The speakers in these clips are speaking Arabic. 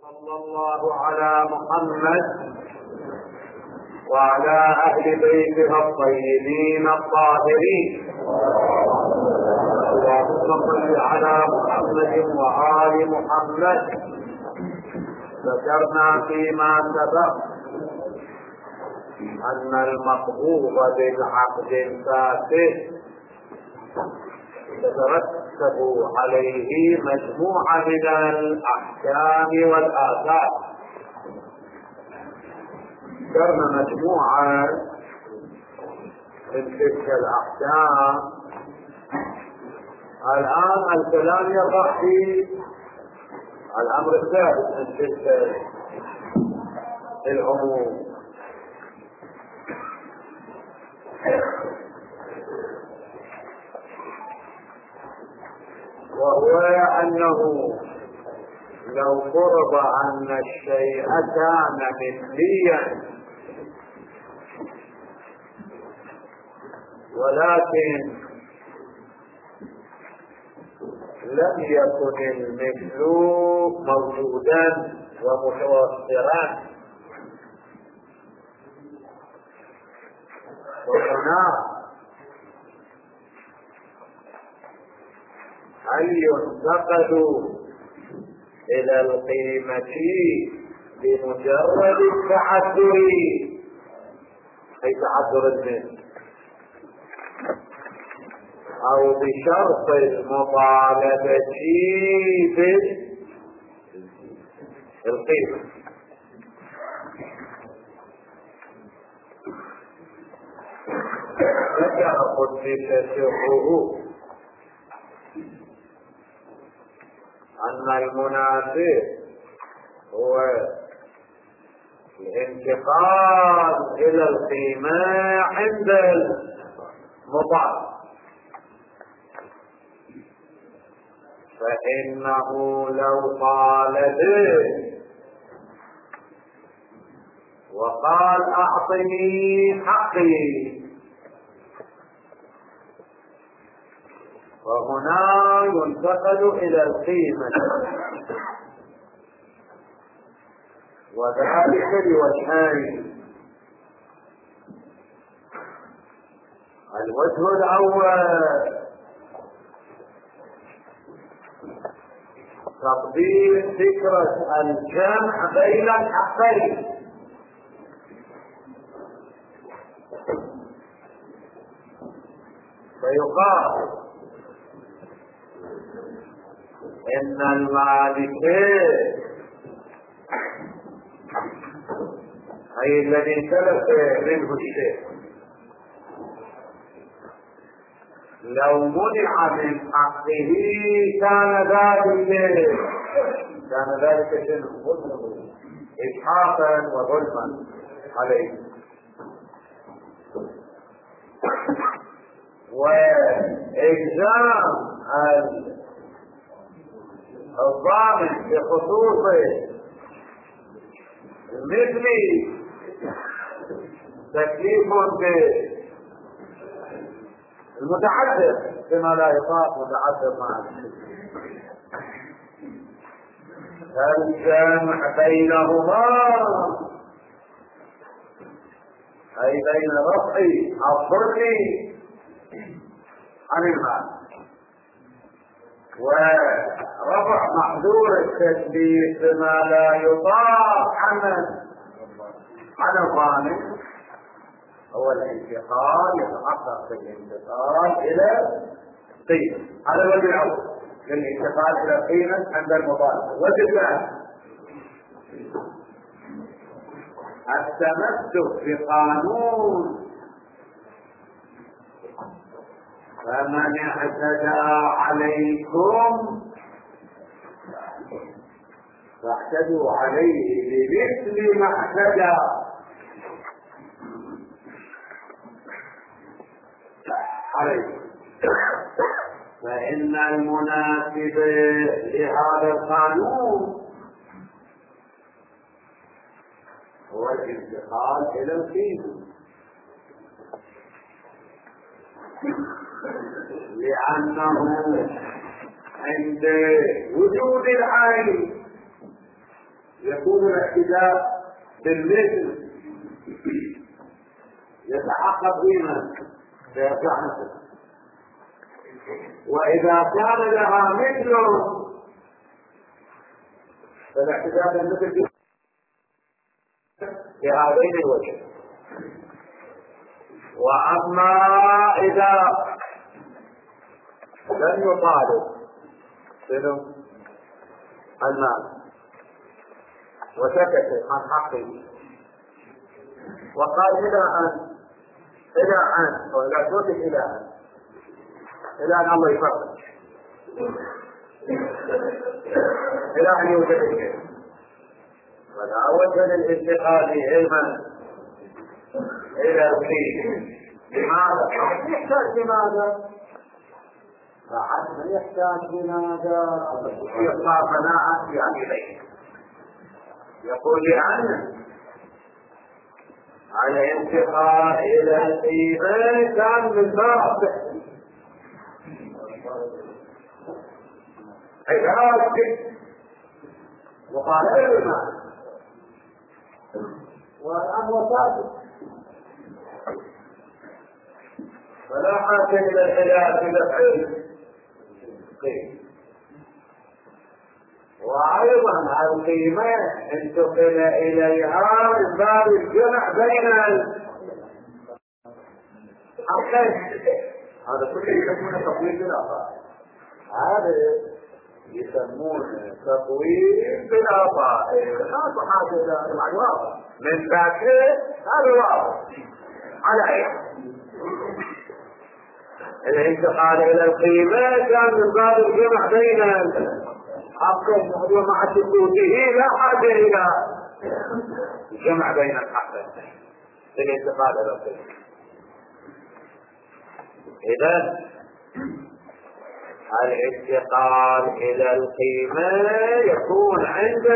صلى الله على محمد وعلى أهل بيته الطيبين الطاهرين. اللهم صل على محمد وآل محمد. ذكرنا فيما سبق أن المقبوض بالعقد الفاسد تترتب عليه مجموعة من الأحكام والآثار. ذكرنا مجموعة من تلك الأحكام. الآن الكلام يقع في الأمر الثالث من تلك العموم، وهو أنه لو فرض أن الشيء كان مثليا ولكن لم يكن المثل موجودا ومتوفرا، وهنا هل ينتقل إلى القيمة بمجرد التعذر أي تعذر المثل أو بشرط المطالبة بالقيمة؟ ذكر قدس سره أن المناسب هو الانتقال إلى القيمة عند المطالب، فإنه لو طالب وقال أعطني حقي، وهنا ينتقل إلى القيمة، وذلك لوجهين. الوجه الأول تطبيق فكرة الجمع بين الحقين، فيقال إن المالك أي الذي تلف منه الشيء لو منع من حقه كان ذلك إجحافا وظلما عليه، وإلزام الضامن بخصوص مثل تكليف المتعدد بما لا يطاق متعدد معه. الجمع بينهما أي بين رفع الضر عن المال ورفع محذور التثبيت بما لا يطاق عن الضامن هو الانتقال، يتحقق بالانتقال إلى قيمة. هذا الوجه الأول للانتقال إلى قيمة عند المطالبة. الوجه الثاني التمسك بقانون، فمن اعتدى عليكم فاعتدوا عليه بمثل ما اعتدى عليه، فإن المناسب لهذا القانون هو الانتقال إلى القيمة، لأنه عند وجود العين يكون الاعتداء بالمثل يتحقق بما سيرجع مثله، وإذا كان لها مثله فالاعتداء بالمثل بهذين الوجه. وأما إذا لم يطالب منه المال وسكت عن حقه وقال إلى أن ولا توقف إلى أن الله يفرج، إلى أن يوجد الشيء، ولا وجه للانتقال علما إلى الخير. لماذا؟ يحتاج لماذا؟ فحتى يحتاج لماذا؟ يطلع مناعة يعني إليه. يقول لأن على انتقال إلى الإيمان كان من باب علاج وقال علما والآن وسائل، فلا حاجة إلى العلاج بالعلم. وأيضا القيمة انتقل إليها من باب الجمع بين الحقين. هذا كله يسمونه تطويل بالآفاق، هذا يسمونه تطويل بالآفاق. لا حاجة إلى المعلومات من ذاك هذا واضح على أي الانتقال إلى القيمة كان من باب الجمع بين الحقين ومع سكوته لا حاجة إلى الجمع بين الحقين في الانتقال إلى القيمة. إذن الانتقال إلى القيمة يكون عند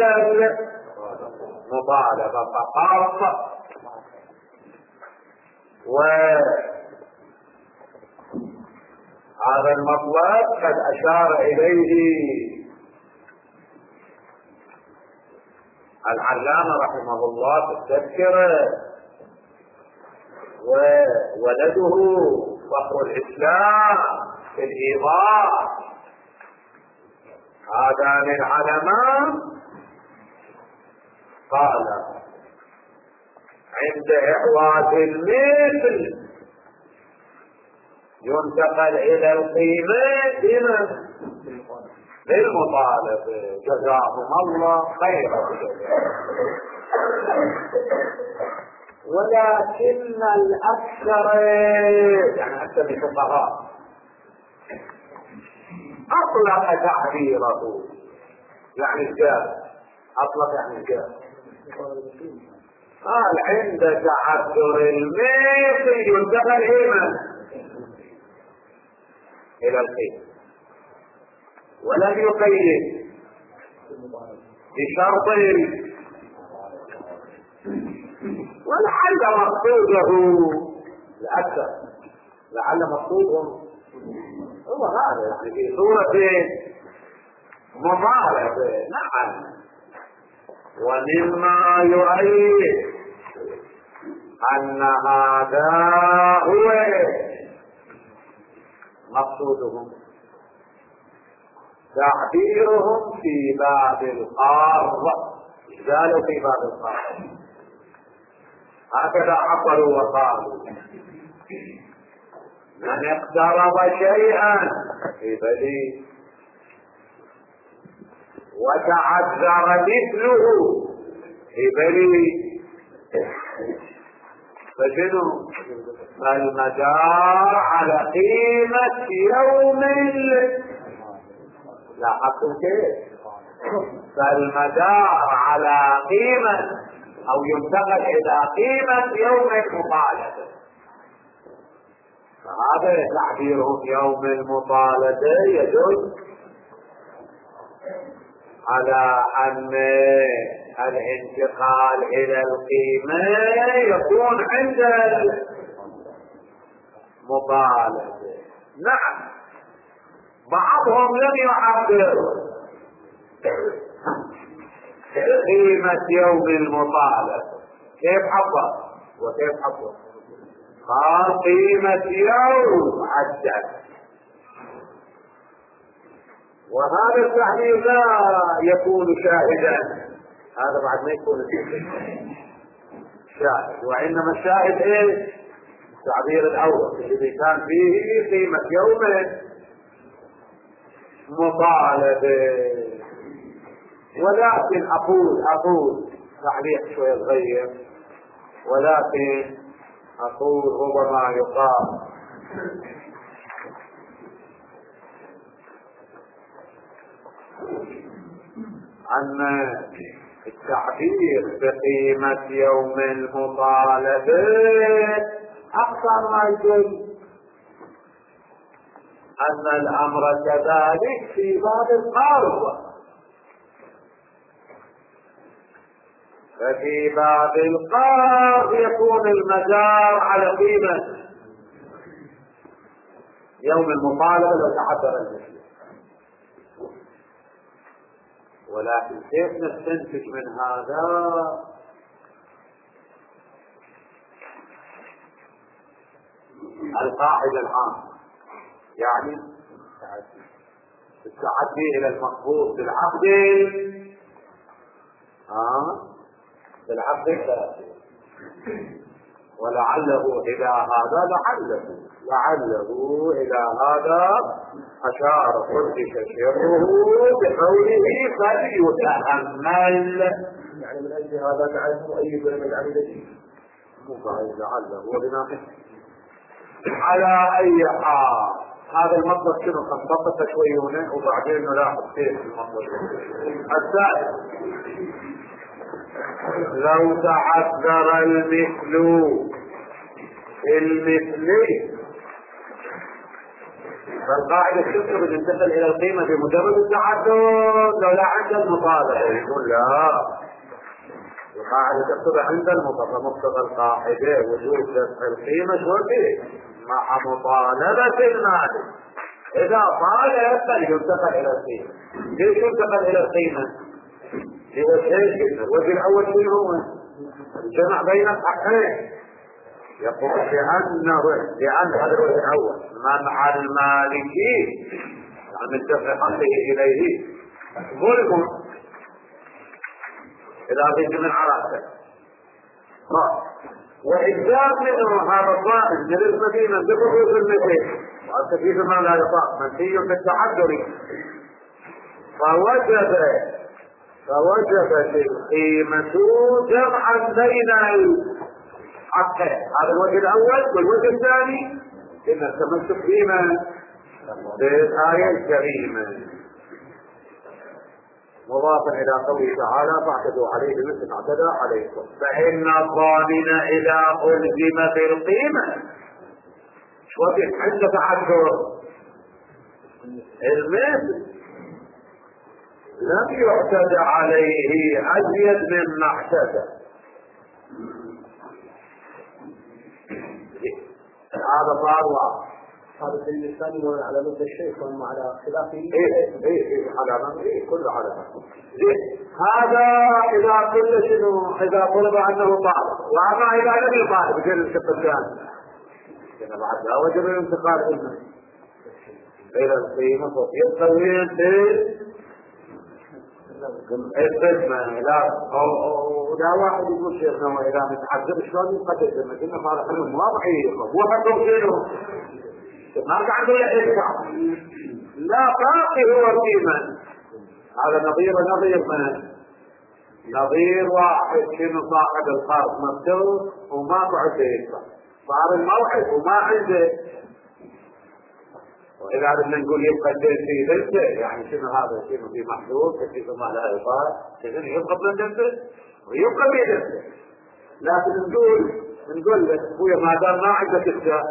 المطالبة فقط، هذا المطلب قد أشار إليه العلامة رحمه الله في التذكرة، وولده فخر الإسلام في الإيضاح. هذان العلمان قال عند إعواز المثل ينتقل إلى القيمة بالمطالب، جزاهم الله خيرا. ولكن الأكثر يعني أكثر الفقهاء أطلق تعبيره، يعني الجاز أطلق يعني الجاز، قال عند تعذر المثل ينتقل إلى القيمة، ولم يقيد بشرطين، ولعل مقصوده الأكثر، لعل مقصوده هو هذا يعني في صورة مضاربة. نعم، ومما يؤيد أن هذا هو مقصودهم تعبيرهم في باب القارة، قالوا في باب القارة هكذا عبروا وقالوا من اقترب شيئا في بلي وتعذر مثله في بلي فشنو المدار على قيمة يوم لا حقا كيف فالمدار على قيمة أو ينتقل إلى قيمة يوم المطالبة، فهذا تعبيرهم يوم المطالبة يدل على أن الانتقال إلى القيمة يكون عند المطالبة. نعم، بعضهم لم يعبر قيمة يوم المطالبة كيف حفظ وكيف حفظ؟ قال قيمة يوم عدد. وهذا التعبير لا يكون شاهدا، هذا بعد ما يكون شاهد، وإنما الشاهد ايش؟ التعبير الأول الذي كان فيه قيمة يوم مطالبة. ولكن أقول تعليق شوية صغير، ولكن أقول ربما يقال أن التعبير بقيمة يوم المطالبة أكثر ما يدل أن الأمر كذلك في باب القرض. ففي باب القرض يكون المدار على قيمة يوم المطالبة لو تعبر المثل. ولكن كيف نستنتج من هذا؟ القاعدة العامة، يعني التعدي إلى المقبول بالعقد بالعقد الثلاثي. ولعله إلى هذا لعله إلى هذا أشار قدس سره بقوله فليتأمل، يعني من أجل هذا تعلم أي من العمل مو لعله ولناقص. على أي حال هذا المطلب شنو خططت شوي هنا وبعدين نلاحظ كيف المطلب الثالث. لو تعذر المثل فالقاعدة تكتب الانتقل إلى القيمة بمجرد التعذر لو لا عند المطالبة. يقول لا، القاعدة تكتب عند المطالبة. مقتضى القاعدة وجود دفع القيمة شوية مع مطالبة المالك. إذا طالب فلينتقل إلى القيمة. ليش ينتقل إلى القيمة؟ لوجهين. الوجه الأول شنو هو؟ الجمع بين الحقين. يقول لأن هذا الوجه الأول منع المالكي عن دفع حقه إليه ظلم إذا بيت من عرفه. وإجزاء منه هذا الظالم من المدينة بخصوص المثل والتكليف ما لا يطاق منفي بالتعذر، فوجبت القيمة جمعا بين الحقين. هذا الوجه الأول. والوجه الثاني إن التمسك قيمة بالآية الكريمة مضافا إلى قوله تعالى فاعتدوا عليه بمثل ما اعتدى عليكم. فإن الضامن إذا ألزم بالقيمة وقت عند تعذر المثل لم يعتد عليه أزيد مما اعتدى. هذا صار واضح. هذا الدليل الثاني على مدى الشيخ وهم على خلافه. كله على هذا إذا كل شنو إذا طلب عنه طالب، وأما إذا لم يطالب غير الشق الثاني كان بعد لا وجب الانتقال إلى القيمة يستوي القسمة. لا واحد يقول شيخنا إذا متعذب شلون يقدر مثلنا صار حلم واضح هو حكم شنو ما عنده إشكال. لا باقي هو القيمة. هذا نظير واحد شنو صاحب القرض مفتوح وما عنده يدفع، صار الموعد وما عنده. وإذا بدنا نقول يبقى في دلته يعني شنو هذا شنو في محدود كيف ما لا يقال شنو يبقى من دلته ويبقى في دلته. لكن نقول لك أخويا ما دام ما عندك إشكال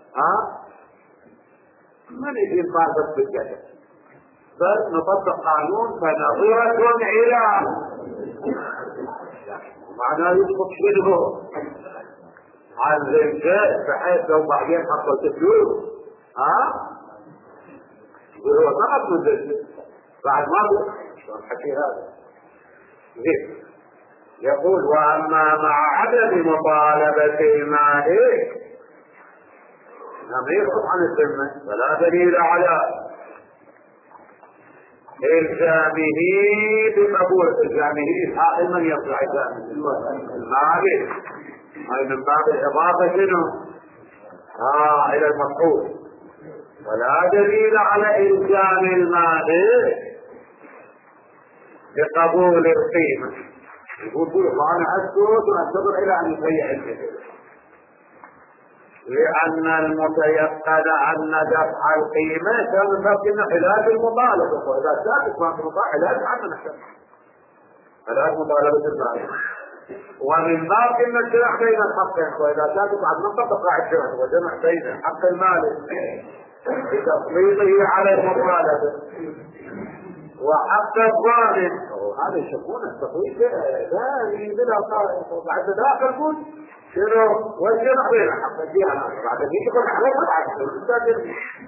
ما نجي نطالبك بالكذا، بس نطبق قانون فنظيرة إلى معناه يسقط منه على الرجال بحيث لو بعدين حصلت فلوس هو فقط من ذلك بعد ما الحكي هذا. يقول وأما مع عدم مطالبة المالك لم يسقط عن الذمة فلا دليل على إلزامه بقبول إلزامه حائل من يطلع المالك أي من باب الإضافة شنو؟ إلى المفعول ولا دليل على إلزام المالك بقبول القيمة. يقول أنا أسكت وأنتظر إلى أن يسيع الكثير لأن المتيقن أن دفع القيمة كان من باب خلاف المطالبة وإذا ساكت ما علاج عنه نحن علاج مطالبة المالك ومن باب الجمع بين الحقين وإذا ساكت بعد ما تقع الجمع وجمع بين حق المالك بتفضيله على المطالبة وحق الظالم هذا يشوفونه التطويل ثاني بلا طائف بعد ذاك الكل شنو والجمع بين حق الديانة بعد ذلك يكون حلال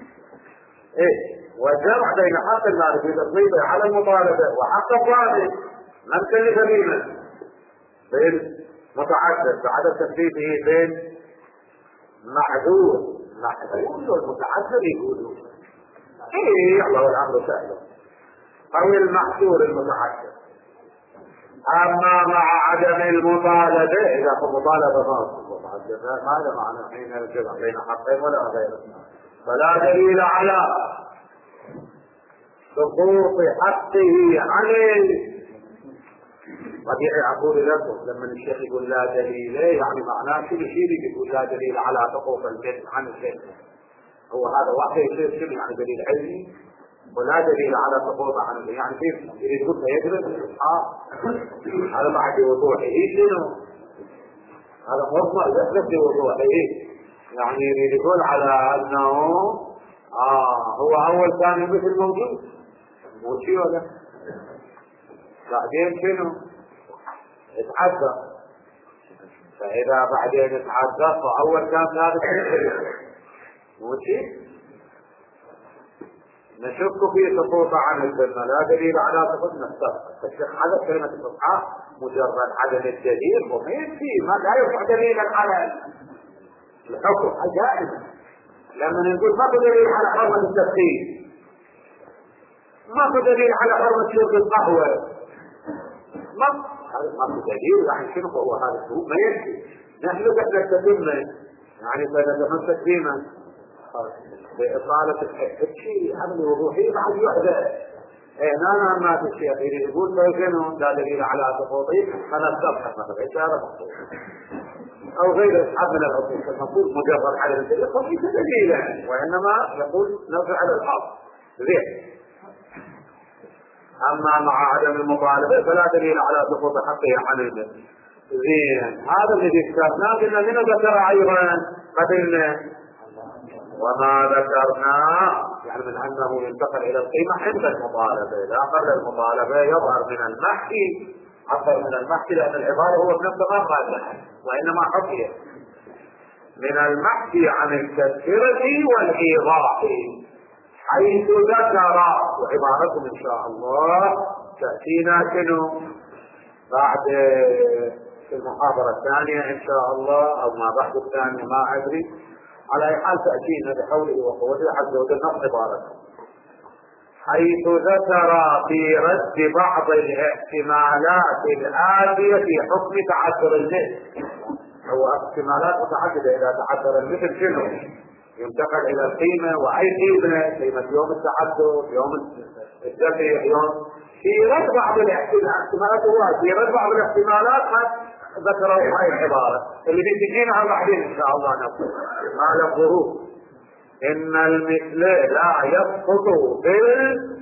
والجمع بين حق المالك بتفضيله على المطالبة وحق الظالم من كلف بينه بين متعدد بعد تثبيته بين معذور والمتعدد يقولون الله الامر سهل او المحصور المتعدد. اما مع عدم المطالبه اذا المطالبه متعدده ماذا معنى حين الجمع بين حقين ولا غيره فلا دليل على سقوط حقه عليه. طبيعي اقول لكم لما الشيخ يقول لا دليل يعني معناه كل شيء يقول لا دليل على سقوط الجد عن الشيخ هو هذا واحد يصير شنو يعني دليل علمي ولا دليل على سقوط عن الجد يعني كيف يقول يدرس هذا بعد وضوحه شنو هذا مصدر يدرس بوضوحه يعني يقول على انه هو اول كان مثل موجود مو شيء ولا بعدين شنو اتعذب فاذا بعدين اتعذب فاول كان ثابت مو شيء نشك في سقوط عن الذمه لا دليل على سقوط السبق فالشيخ حذف كلمه الصحاح مجرد عدم الدليل ومين فيه ما لا يرفع دليلا على الحكم جائز لما نقول ما في دليل على حرمه التدخين ما في دليل على حرمه شرب القهوه ما في دليل يعني شنو هو هذا السوق ما يكفي نحن قد نستدل يعني فنتمسك بما بإطالة الشيء عملي وضوحي بعد يحدث انا ما في شيء يقول لو شنو لا دليل على سقوطه فلا تبحث مثلا اشاره او غير اصحاب من العقول فالمفروض مجرد على الدليل فليس دليلا وانما يقول نرجع على الحق زين. اما مع عدم المطالبه فلا دليل على سقوط حقه عن الجد زين. هذا الذي ذكرناه قلنا من ذكر ايضا قبلنا وما ذكرناه يعني من انه ينتقل الى القيمه عند المطالبه لا قبل المطالبه يظهر من المحكي اكثر من المحكي لان العباره هو بنفسه ما قال وانما حكي من المحكي عن التذكره والايضاح حيث ذكر وعبارتهم ان شاء الله تاتينا شنو بعد في المحاضره الثانيه ان شاء الله او ما بعد الثانيه ما ادري على اي حال تاتينا بحوله وقوته عز وجل نص عبارته حيث ذكر في رد بعض الاحتمالات الآتية في حكم تعذر المثل هو احتمالات متعددة إذا تعذر المثل شنو ينتقل إلى القيمة وأي قيمة يوم التعذر يوم الدفع يوم في رد بعض الاحتمالات هو في رد بعض الاحتمالات ذكروا هاي العبارة اللي بتجينا بعدين إن شاء الله نقول ما له ظروف إن المثل لا يسقط بالإحواء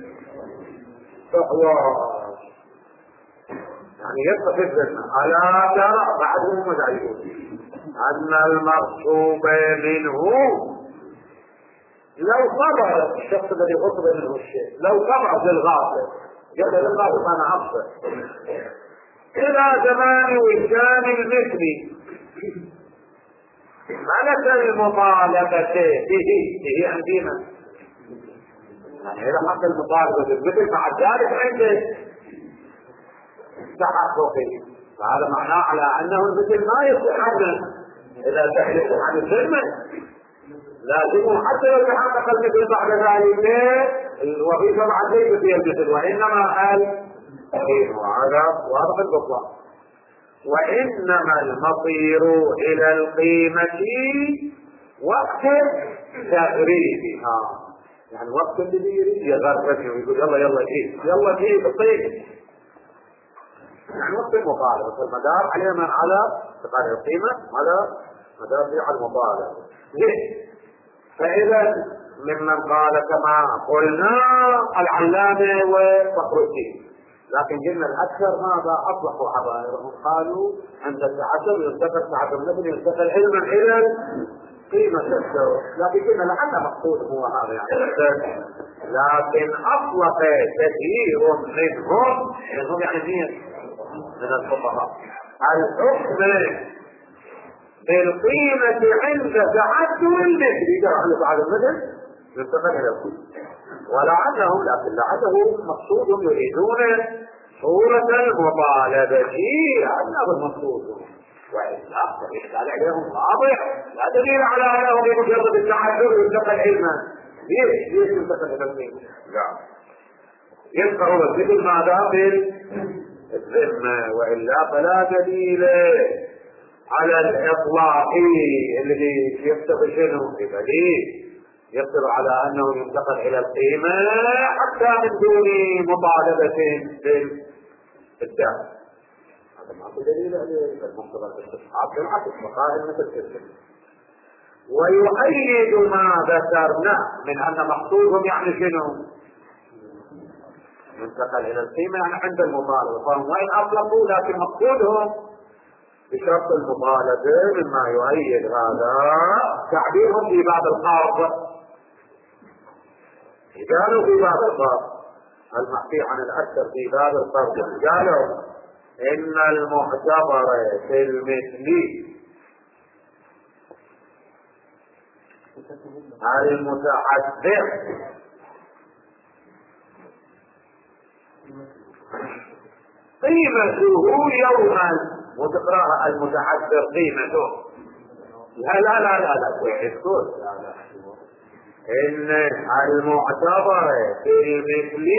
يعني يسقط الذمة ألا ترى بعضهم مدعيون أن المغصوب منه لو صبر الشخص الذي غصب منه الشيء لو صبر في الغاصب جد للغاصب أنا أبصر إلى زمان وجدان المثل ملك المطالبة به عندنا يعني إذا حق المطالبة بالمثل مع ذلك عنده تحققي، فهذا معناه على أنه المثل ما يصح إذا تحدث عن الخدمة لازم حتى لو تحقق المثل بعد ذلك الوظيفة بعد ليست هي المثل، وإنما وهذا واضح البطلان. وإنما المصير إلى القيمة وقت تغريبها، يعني وقت اللي يريد يغرفك ويقول يلا يلا جيب يلا جيب الطيب، يعني وقت المطالبة. فالمدار على من على تقارير القيمة على مدار على المطالبة. فإذا ممن قال كما قلنا العلامة وفخر الدين، لكن قلنا الأكثر ماذا أطلقوا عبائرهم، قالوا عند التعدد ينتقل تعدد مثل ينتقل علما إلى قيمة الشرط، لكن قلنا لعل مقصود هو هذا يعني، لكن أطلق كثير منهم يعني من الفقهاء الحكم بالقيمة عند تعدد المثل، إذا عند تعدد المثل ينتقل إلى القيمة، ولعلهم لكن لعله مقصود يريدون صورة المطالبة لأنه المقصود، وإلا فالإشكال عليهم واضح، لا دليل على أنه بمجرد التعدد ينتقل علما. ليش ينتقل إلى القيمة؟ لا يبقى هو الذكر ماذا بالذمة، وإلا فلا دليل على الإطلاق الذي يقتضي شنو بدليل يقدر على أنه ينتقل إلى القيمة حتى من دون مطالبة بالدم. هذا ما هو دليل على المقتضى الاستصحاب، بالعكس مقاهل مثل كذا. ويؤيد ما ذكرنا من أن مقصودهم يعني شنو ينتقل إلى القيمة يعني عند المطالبة، فهم وإن أطلقوا لكن مقصودهم بشرط المطالبة. مما يؤيد هذا تعبيرهم في باب القرض، قالوا في باب القرض المحكي عن الأكثر في باب القرض، قالوا إن المعتبر في المثل المتحدث قيمته يوما، وتقرأها المتحدث قيمته، لا ويحسون إن المعتبر في مثل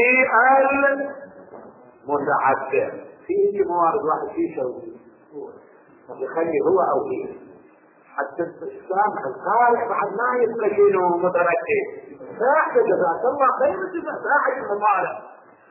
المتحدث فيه موارد واحد فيه شوي يخلي هو أو فيه حتى السامع الخالق بعد ما يبقى شنو متركز ساعة جزاك الله قيمة ساعة المطالب.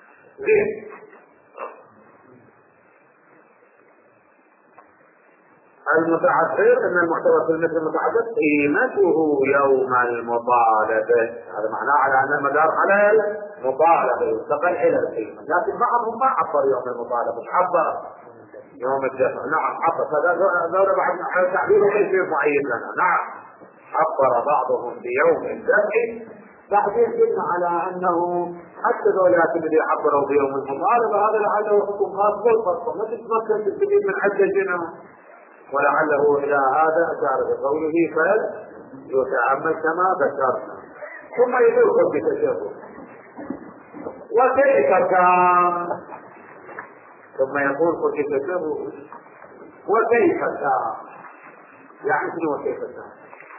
المتعدد ان المعتبر في المثل المتعدد قيمته يوم المطالبة، هذا معناه على ان المدار على المطالبة ينتقل الى القيمة، لكن بعضهم ما عبر يوم المطالبة، مش عبر يوم الدفع. نعم عبر، هذا بعد على تعبيره غير معين لنا. نعم عبر بعضهم بيوم الدفع، بعدين قلنا على انه حتى ذولاك الذي عبروا بيوم المطالبة هذا لعله حكم خاص بالفرق، ما تتمكن تستفيد من عدة جنة، ولعله إلى هذا أشار بقوله فليتأمل كما ذكرنا. ثم يدخل بتشبه وكيف كان، ثم يقول قل بتشبه وكيف كان، يعني شنو وكيف كان؟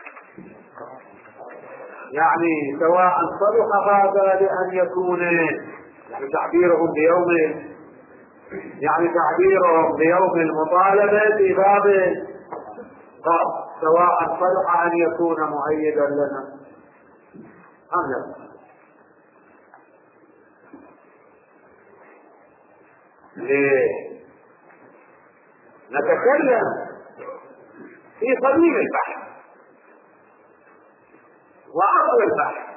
يعني سواء صلح هذا لأن يكون يعني تعبيرهم بيوم يعني تعبيرهم بيوم المطالبة في باب قال سواء صلح أن يكون مؤيدا لنا أم لا. نتكلم في صميم البحث وأصل البحث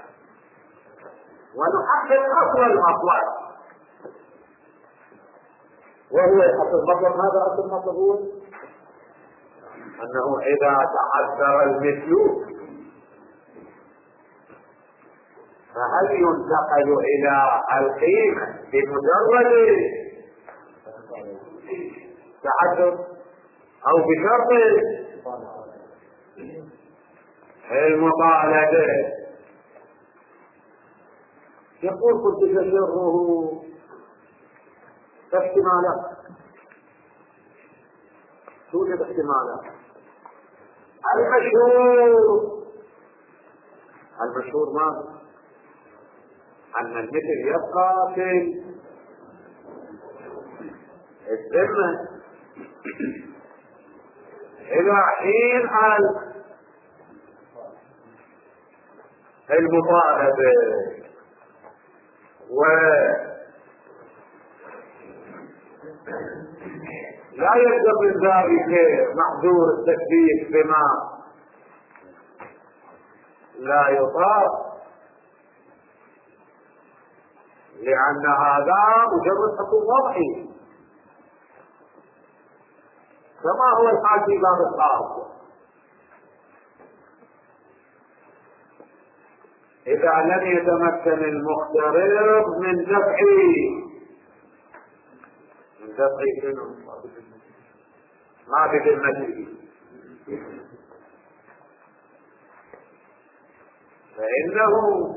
ونحقق أصل الأطوار، وهو أصل المطلب. هذا أصل المطلب هو أنه إذا تعذر المثل فهل ينتقل إلى القيمة بمجرد تعذر أو بشرط المطالبة؟ يقول كنت تجره احتمالات، توجد احتمالات. المشهور ماذا؟ أن المثل يبقى في الذمة إلى حين المطالبة، لا يلزم من ذلك محظور التكليف بما لا يطاق، لأن هذا مجرد حكم وضعي كما هو الحال في باب الخاص. إذا لم يتمكن المخترق من دفع شنو؟ ما بذمته، فإنه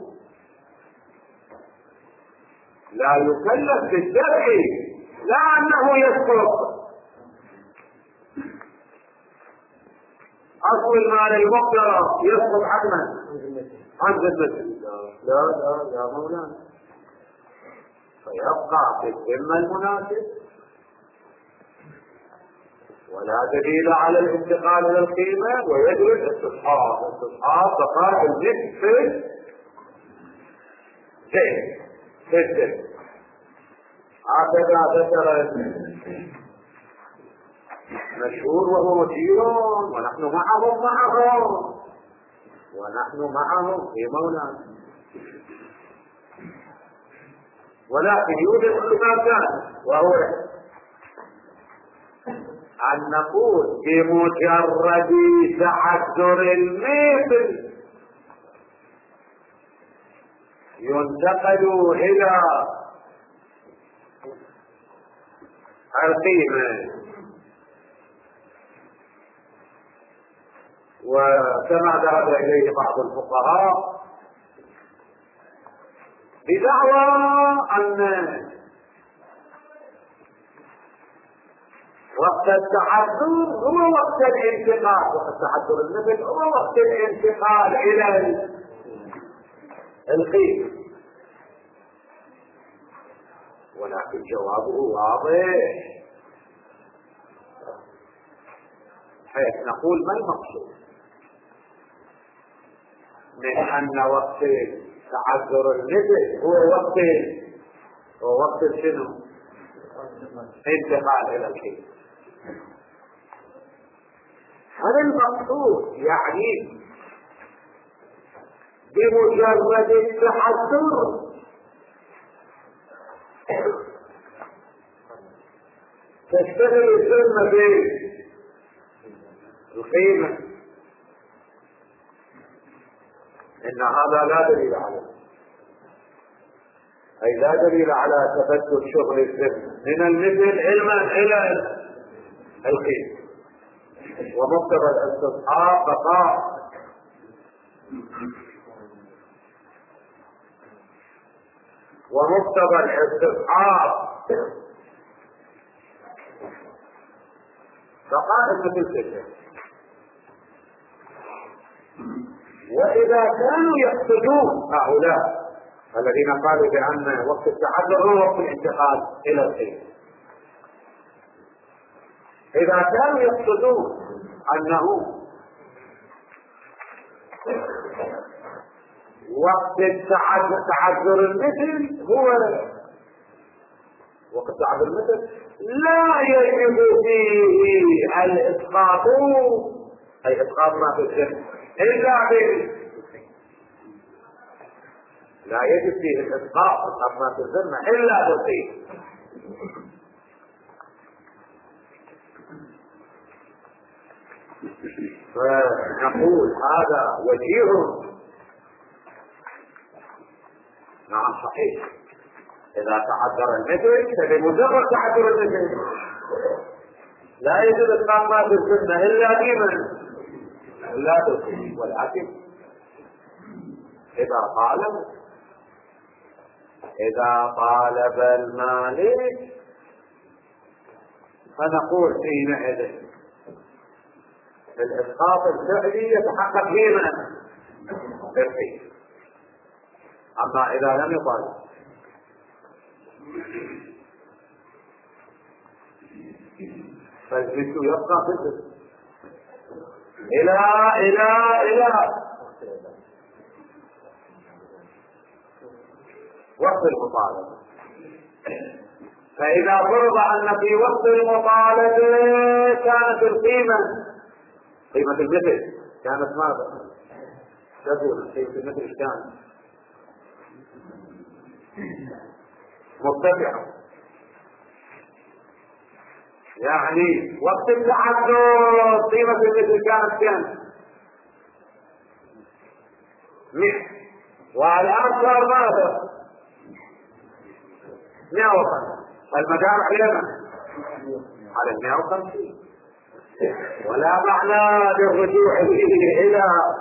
لا يكلف بالدفع، لا أنه يسقط أصل المال المقترض يسقط عن ذمته. لا يا مولانا، فيبقى في الذمة المناسب، ولا دليل على الانتقال الى القيمة، ويجب الاستصحاب بقاء النصف في الذمة. هكذا ذكر مشهور وهو مشير، ونحن معهم في مولانا. ولكن يوجد اختلافات، وهو أن نقول بمجرد تعذر المثل ينتقل إلى القيمة، وكما ذهب إليه بعض الفقهاء بدعوى أن وقت التعذر هو وقت الانتقال، وقت تعذر المثل هو وقت الانتقال إلى القيمة. ولكن جوابه واضح، حيث نقول ما المقصود من أن وقت تعذر المثل هو وقت شنو؟ انتقال إلى القيمة. هذا المقصود، يعني بمجرد التحذر تشتغل الذمة بالقيمة، إن هذا لا دليل عليه، أي لا دليل على تبدل شغل الذمة من المثل علما إلى القيمة. ومقتضى الاستصحاب بقاء المثل كذا. وإذا كانوا يقصدون هؤلاء الذين قالوا بأن وقت التعذر هو وقت الانتقال إلى القيمة، إذا كانوا يقصدون أنه وقت تعذر المثل هو وقت تعذر المثل لا يجب فيه الإسقاط، أي إسقاط ما في الذمة إلا لا يجب فيه الإسقاط ما في الذمة إلا بالقيمة. فنقول هذا وجيه. نعم صحيح، إذا تعذر المثل فبمجرد تعذر المثل لا يجب إسقاط ما في الذمة إلا بمن؟ إلا بالقيمة. ولكن إذا طالب المالك فنقول حينئذ الإسقاط الفعلي يتحقق فيما القيمة. أما إذا لم يطالب فالجد يبقى في الجد إلى وقت المطالبة. فإذا فرض أن في وقت المطالبة كانت القيمة قيمة المثل كانت ماذا؟ تقول قيمة المثل كانت مرتفعة، يعني وقت التعدد قيمة المثل كانت كم؟ 100، والآن صار ماذا؟ 150. المدار على 150 ولا معنى للرجوع إلى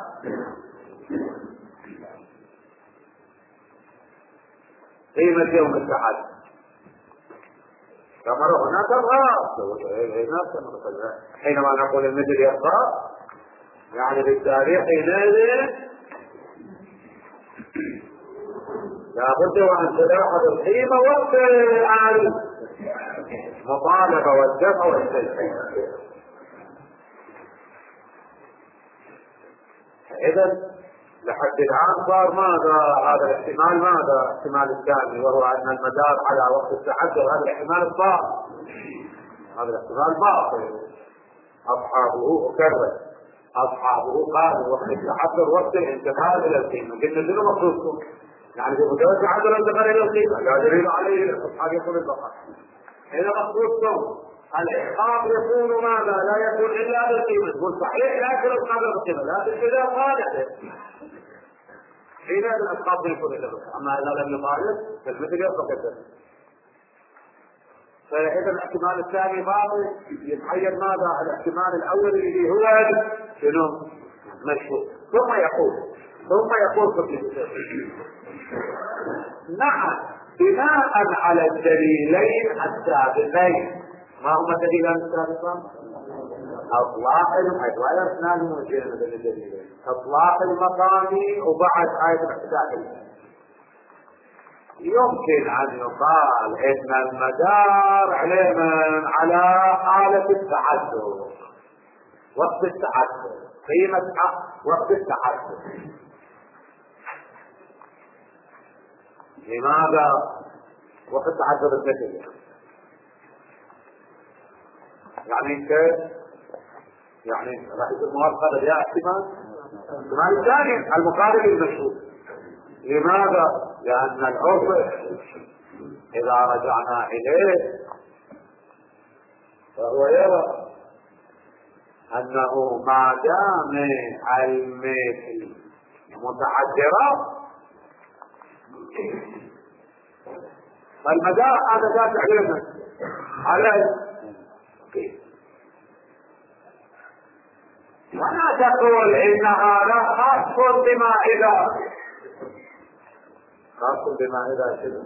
قيمة يوم التعدد. كما هناك الغاء حينما نقول المثل يبقى يعني بالتاريخ حينئذ لابد وأن تلاحظ القيمة وقت المطالبة والدفع والتجهيز. إذا لحد الآن صار ماذا؟ هذا الاحتمال ماذا؟ الاحتمال الثاني، وهو أن المدار على وقت التعدد. هذا الاحتمال الباطل، هذا الاحتمال باطل. أصحابه أكرر أصحابه قالوا وقت التعدد وقت الانتقال إلى القيمة. قلنا شنو مقصودكم؟ يعني في مجرد التعدد الانتقال إلى القيمة لا دليل عليه الأصحاب يقول البقاء. إذا مقصودكم الإحقاق يكون ماذا؟ لا يكون إلا بالقيمة. تقول صحيح لكن القدر بالقيمة، لكن إذا قالت حين الإسقاط يكون إلا بالقيمة. أما إذا لم يطالب فالمثل يطلق الدليل. فإذا الاحتمال الثاني باطل، يتحين ماذا؟ الاحتمال الأول اللي هو شنو؟ مشهور. ثم يقول نعم بناء على الدليلين السابقين. ما هما الدليلان السابقان؟ اطلاق المقام وبعد آية الاحتجاج. يمكن ان يقال ان المدار على حالة التعدد، وقت التعدد، قيمة وقت التعدد. لماذا وقت تعدد المثل؟ يعني كيف؟ يعني راح يكون موافقة يا احتمال الثاني المقابل المشهور. لماذا؟ لأن العرف إذا رجعنا إليه فهو يرى أنه ما دام المثل متعذرة فالمدار هذا دافع على ولا تقول إنها لا خاص بما إذا شنو؟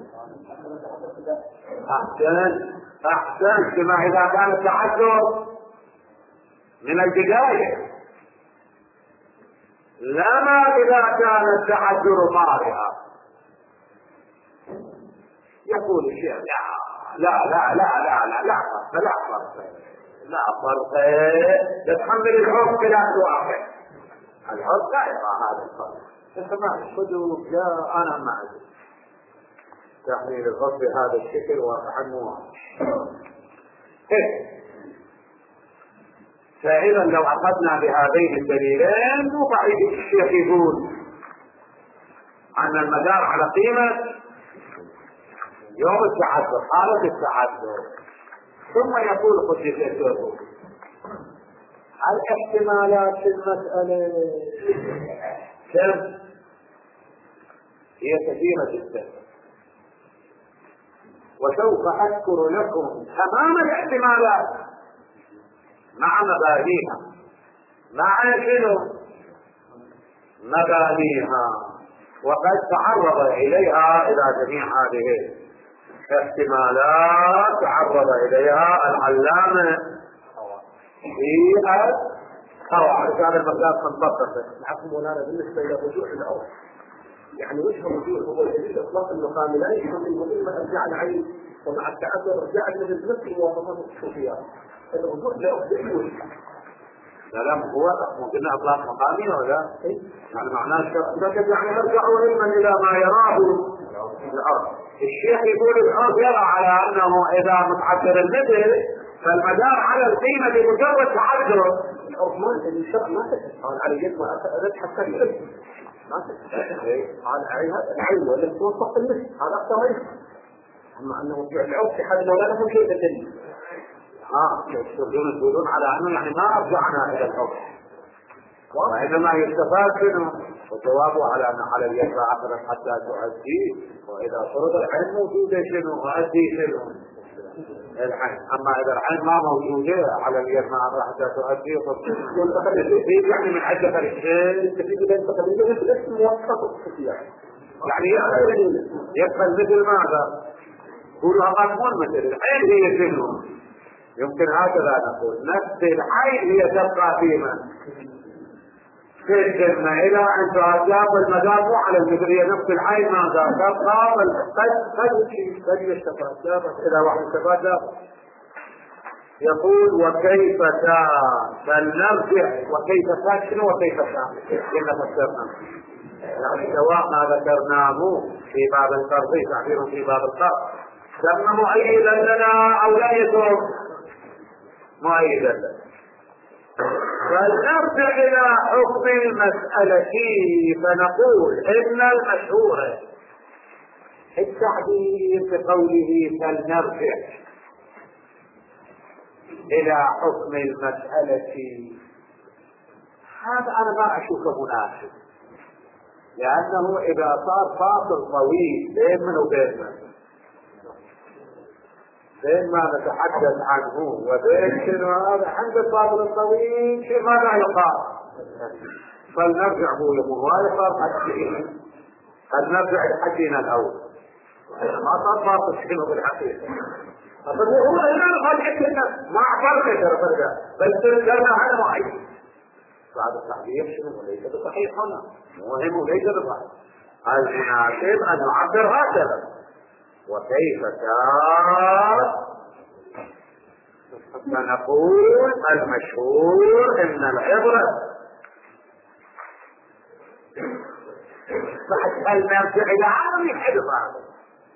أحسن بما إذا كان التعذر من البداية، لا ما إذا كان التعذر طارئا. يقول الشيخ لا فرق تتحمل الحب لا توافق الحب لا يرى هذا الفرق. انت ما تأخذوا لا انا ما ادري تحميل الحب بهذا الشكل وعنه. فإذا لو أخذنا بهذين الدليلين وبعيد الشيخ يقول أن المدار على قيمة يوم التعذر، حالة التعذر. ثم يقول قدس الاحتمالات في المسألة كم؟ هي كثيرة جدا، وسوف أذكر لكم تمام الاحتمالات مع مبانيها. مع شنو؟ مبانيها. وقد تعرض إليها إلى جميع هذه احتمالات تعرض إليها العلامة في قواعد هذا المقدار منطقة. العفو مولانا بالنسبة إلى رجوع العرف يعني وجه الرجوع هو يجوز إطلاق المقام لا يفهم المهم أرجع العين ومع التعذر رجع مثل نفس المواصفات الصوفية الرجوع لا يجوز. لا هو ممكن اطلاق مقامي ولا يعني معناه لكن يعني يرجعوا علما الى ما يراه الارض. الشيخ يقول الارض يرى على انه اذا متعذر المثل فالمدار على القيمه بمجرد تعذر. الارض ما الشرع ما تتفق على يد ما حتى الاسم ما تتفق على العين ولا توصف المثل هذا اكثر ما يفهم. اما انه رجوع العرف في حال لا لهم شيء دليل. يقولون على انه يعني ما ارجعنا الى الحكم وانما يستفاد منه وجوابه على ان على اليد اخذت حتى تؤدي واذا فرض العين موجوده شنو اؤدي شنو العين. اما اذا العين ما موجوده على اليد ما اخذت حتى تؤدي والتقليد يعني من عده الشيء تفيد بين تقليد مثل اسم موثق يعني يفهم مثل ماذا؟ يقولوا هذا مو مثل العين هي شنو؟ يمكن هكذا نقول نفس العين هي تبقى في من في الجنة إلى أن تعذب المدار مو على المدرية نفس العين ماذا تبقى قد يستفاد إذا واحد استفاد يقول وكيف فلنرجع وكيف شنو وكيف كنا فسرنا يعني سواء ما ذكرناه في باب الفرض تعبير في باب الفرض سمى مؤيدا لنا أو لا يكون مؤيدا لنا. فلنرجع إلى حكم المسألة فنقول إن المشهور التعبير بقوله فلنرجع إلى حكم المسألة هذا أنا ما أشوفه مناسب لأنه إذا صار فاصل طويل بين من وبين من بين ما نتحدث عنه وبين شنو هذا عند الفاصل الطويل شيء ماذا يقال فلنرجع هو يصار حديث فلنرجع لحديثنا الأول ما صار فاصل شنو بالحقيقة هو الآن قال حكينا ما عبرنا ترى بل تذكرنا على معين بعد التعبير شنو ليس بصحيح هنا مهم ليس بصحيح المناسب أن نعبر هكذا وكيف كان فنقول المشهور ان العبرة بعد نرجع الى عالم الحدث هذا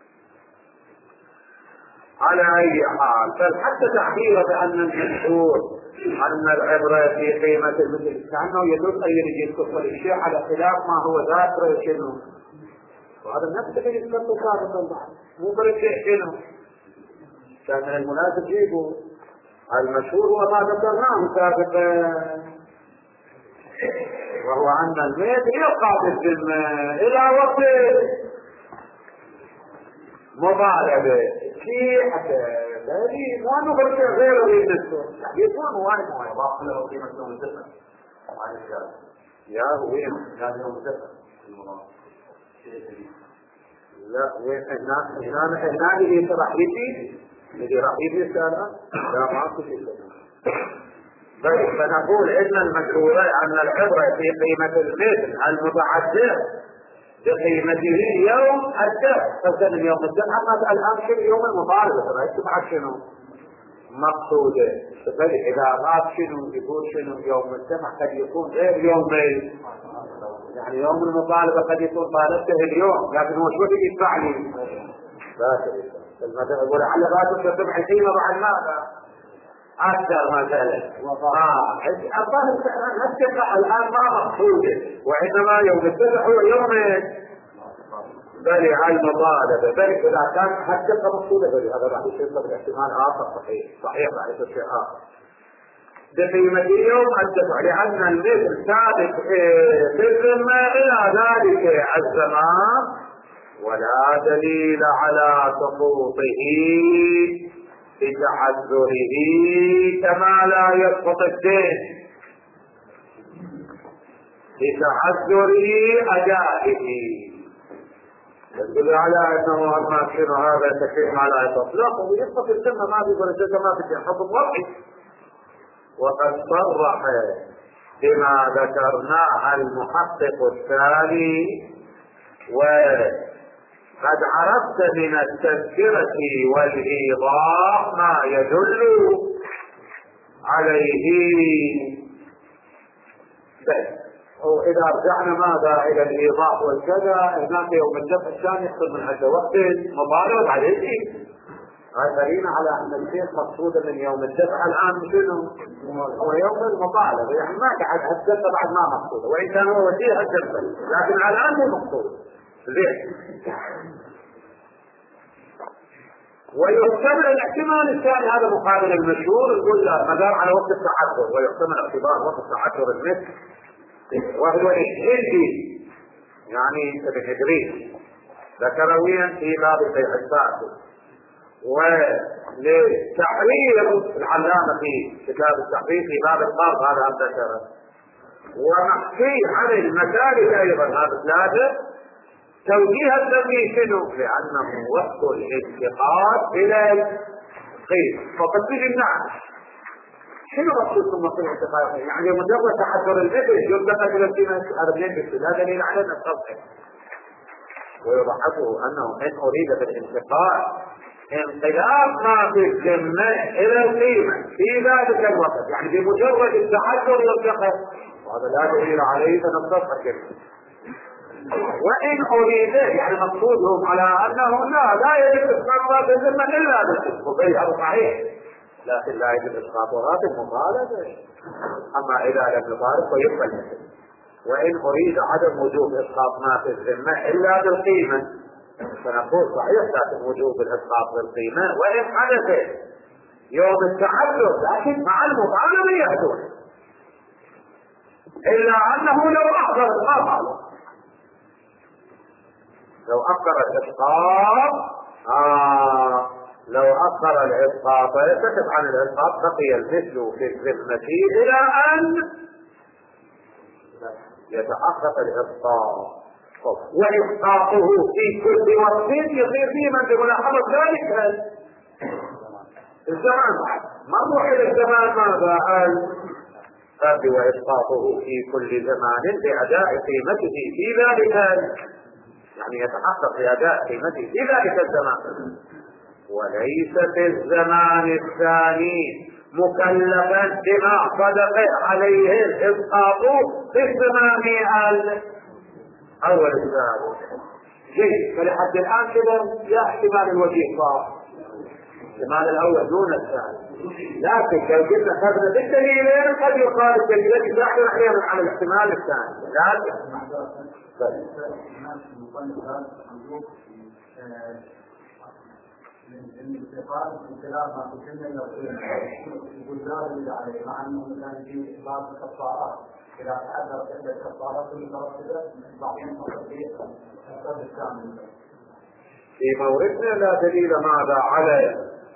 على اي حال بل حتى تعبير بان المشهور ان العبرة في قيمة المثل كأنه يدل ان يجي الكفر الشيء على خلاف ما هو ذاكر شنو وهذا النفس الذي يذكر سابقا بعد مو برجع شنو كان من المناسب يجيبوا المشهور وما ذكرناه سابقا وهو ان الميت يبقى في الذمه الى وقت مبالغه في حتى دليل وانه برجع غيره للنسبه يكون واحد يضاف له قيمه الذمه يا وين كان يوم الذمه لا وين هنا اللي راح يجي اللي راح يجي السنة لا ماكو شيء بس فنقول ان المشهور ان العبرة في قيمة المثل المتعدد بقيمته يوم الدفع فكان يوم الدفع حتى الان شنو يوم المطالبة ترى يكتب شنو مقصودة اذا غاب شنو يقول شنو يوم الدفع قد يكون غير يومين يعني يوم المطالبة قد يكون طالبته اليوم لكن هو شو يدفع لي المثل يقول على راتب تتبع قيمة بعد ماذا أكثر مثلا الدفع الآن ما مقصودة وإنما يوم الدفع هو يومين بل على المطالبة بل إذا كان حتى مقصودة بل هذا راح يصير باحتمال آخر صحيح راح يصير شيء آخر بقيمة يوم الدفع لأن المثل ثابت في الذمة إلى ذلك الزمان ولا دليل على سقوطه بتعذره كما لا يسقط الدين بتعذره أدائه يدل على أنه ما شنو هذا تكفير ما لا يسقط لا يسقط الذمة ما في برجة ما في حكم وضعي وقد صرح بما ذكرناه المحقق الثاني. وقد عرفت من التذكرة والإيضاح ما يدل عليه. وإذا رجعنا ماذا إلى الإيضاح والكذا، هناك يوم الدفع الثاني يحصل من عند وقت مبالغ عليه. هذا دليل على أن الشيء مقصود من يوم الدفع الآن شنو؟ هو يوم المبالغ، يعني ما قاعد الدفع بعد ما مقصود، وإن كان هو وسيلة الدفع، لكن الآن هو مقصود. زين. ويحتمل الاحتمال الثاني، هذا مقابل المشهور، يقول لا مدار على وقت التعذر، ويحتمل اعتبار وقت التعذر المثل وهو الهندي، يعني ابن إدريس ذكرويا في باب بيع الفاسد. ولتحرير العلامة في كتاب التحرير في باب القرض هذا ذكره. ومحكي عن المسالك ايضا هذا ثلاثة توجيه الذي شنو؟ لانه وقت الانتقال الى القيم. فقد تجي الناس شنو مقصود ثم في الانتقال؟ يعني مجرد تحضر الذكر ينتقل الى القيمة، هذا لا دليل على التصحيح. ويضحكه انه ان اريد بالانتقال انقلاب ما في الذمة الى القيمة في ذلك الوقت، يعني بمجرد التحضر ينتقل، وهذا لا دليل عليه فنتصحيح. وإن أريد يعني مقصودهم على أنه لا يجب إسقاط الذمة إلا بالقيمة، هذا صحيح، لكن لا يجب إسقاطها بالمبالغة. أما إذا لم يبالغ فيقبل مثل. وإن أريد عدم وجوب إسقاط ما في الذمة إلا بالقيمة فنقول صحيح لكن وجوب الإسقاط بالقيمة وإن حدث يوم التعذر، لكن مع المبالغة يحدث، إلا أنه لو أحضر الإسقاط، لو أخر الإسقاط لو أخر الإسقاط يكتب عن الإسقاط بقي المثل في الذمة إلى أن يتحقق الإسقاط. وإسقاطه في كل وقت يصير فيه من بملاحظة ذلك الزمان، ما نروح إلى الزمان ماذا قال وإسقاطه في كل زمان بأداء قيمته في ذلك، يعني يتحقق في أداء قيمته في ذلك الزمان، وليس في الزمان الثاني مكلفا بما صدق عليه الإسقاط في الزمان الأول الثاني. جيد، فلحد الآن كذا يا احتمال الوجيه صار الاحتمال الأول دون الثاني، لكن لو كنا خذنا بالدليلين قد يقال الدليلين يحمل أحيانا على الاحتمال الثاني. لكن الانتقال من خلال ما تكلم الى البلدان اللي عليه، مع انه كان في بعض الكفارات اذا تعذرت عند الكفارات المترتبه بعضهم تطبيق السبب الكامل. في موردنا لا دليل ماذا على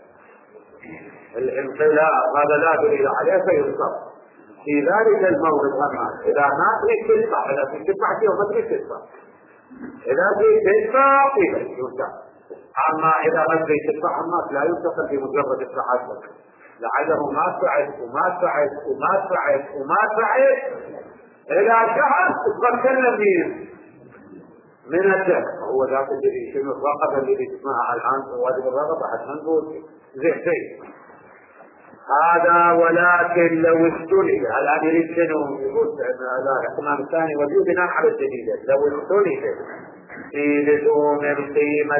الانقلاب، هذا لا دليل عليه فيصدر في ذلك المورد. اما اذا ما تريد تدفع، اذا تريد تدفع فيه وما تريد تدفع، اذا تريد تدفع فيه يرجع. اما اذا ما تريد تدفع الناس لا ينتقل بمجرد التحدث، لعله ما سعد وما سعد وما سعد وما سعد الى شهر تتكلم من الدفع. هو ذاك الذي شنو الرقبه اللي تسمعها الان، واجب الرقبه حتى نقول زين هذا. ولكن لو استلد الان يريد شنو يقول لا الاحتمال الثاني وجود بناء على الجديده، لو استلد في لزوم القيمه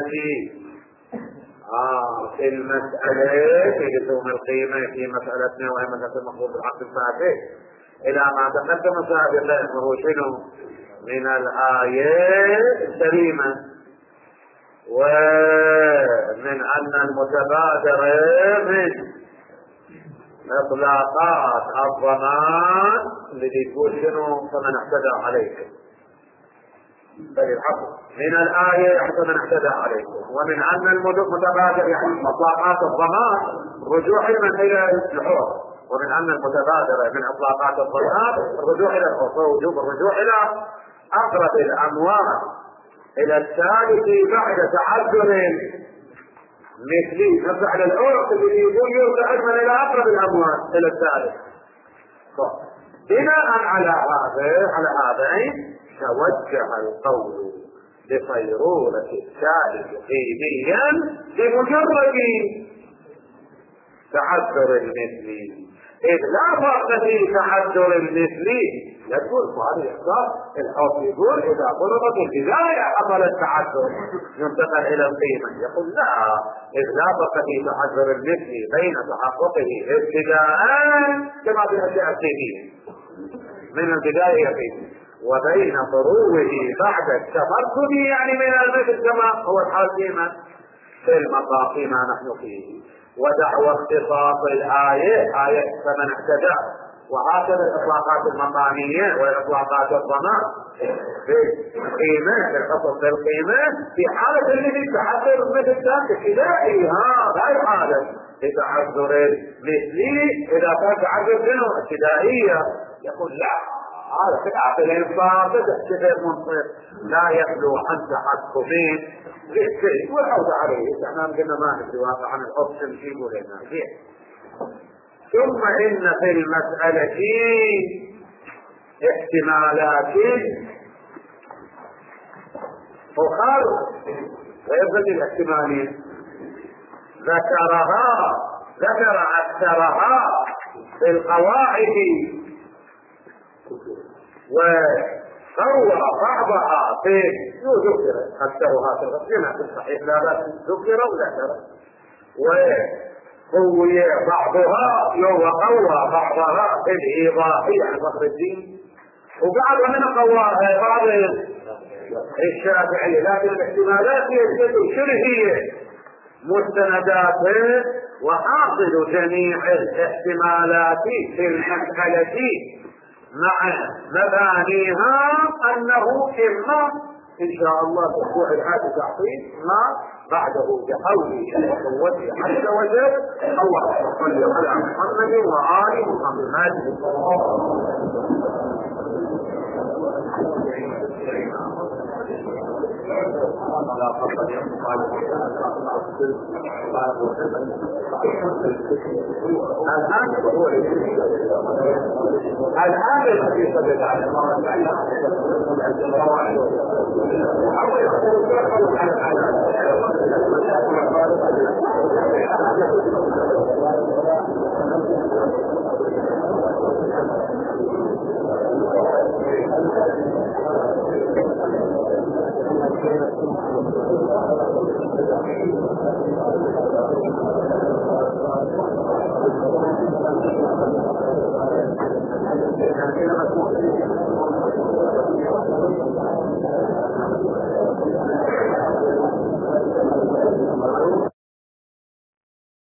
في المسألة في لزوم القيمة في مسألتنا وهي مسألة المفروض العقد الفاتح إلى ما تقدم سابقا، وهو شنو من الآية الكريمة، ومن أن المتبادر من إطلاقات الضمان الذي يقول شنو فمن اعتدى عليكم، من الآية فمن اعتدى عليكم، ومن أن المتبادر يعني إطلاقات الضمان رجوع إلى الحر، ومن أن المتبادر من إطلاقات الضمان الرجوع إلى الحر، ووجوب الرجوع إلى أقرب الأموال إلى الثالث بعد تعذر مثلي نفعل العرق الذي يقول يرجع أجمل إلى أقرب الأموال إلى الثالث. بناء على هذين توجه القول بصيرورة السائل قيميا بمجرد تعذر المثلي، إذ لا فرق في تعذر المثلي. لا تقول هذا إحصاء الحكم يقول إذا فرضت البداية حصل التعذر ينتقل إلى القيمة، يقول لا، إذ لا فرق في تعذر المثلي بين تحققه ابتداء كما في الأشياء القيمية من البداية يقين وبين ضروره بعد التمكن يعني من المثل كما هو الحال في المقام فيما نحن فيه. ودعوى اختصاص الآية آية فمن اهتدى، وهكذا الإطلاقات المقامية والإطلاقات الضمان في القيمة الحكم في القيمة في حالة الذي تعذر مثل ذلك ابتدائي لا يحالف بتعذر المثلي إذا كان تعذر منه ابتدائية. يقول لا، هذا في العقل الإنسان كثير منصف لا يخلو عن تحكمين للشيء والعودة عليه. احنا قلنا ما ندري واقع عن الأوبشن في لنا زين. ثم إن في المسألة احتمالات أخرى غير الاحتمالين ذكر أكثرها في القواعد وقوى بعضها في ذكر أكثرها في الغسلين في الصحيح لا بأس ذكر وذكر، وقوي بعضها وقوى بعضها في الإيضاحية عن فخر الدين، وبعض من قواها بعض الشافعي. لكن الاحتمالات هي مستندات وحاصل جميع الاحتمالات في المسألة مع مبانيها أنه إما إن شاء الله الأسبوع الآتي تعطيل ما بعده بقوله وقوته عز وجل. اللهم صل على محمد وآل محمد. الآن الحديث بتاع